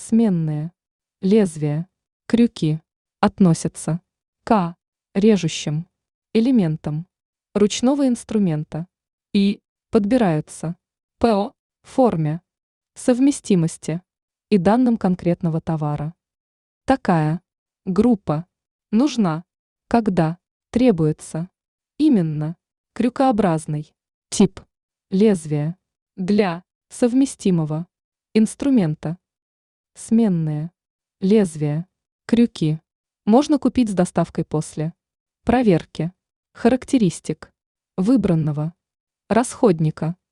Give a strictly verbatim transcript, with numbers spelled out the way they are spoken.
Сменные. Лезвия. Крюки. Относятся к режущим элементам ручного инструмента и подбираются по форме, совместимости и данным конкретного товара. Такая группа нужна, когда требуется именно крюкообразный тип лезвия для совместимого инструмента. Сменные. Лезвия. Крюки. Можно купить с доставкой после проверки характеристик выбранного расходника.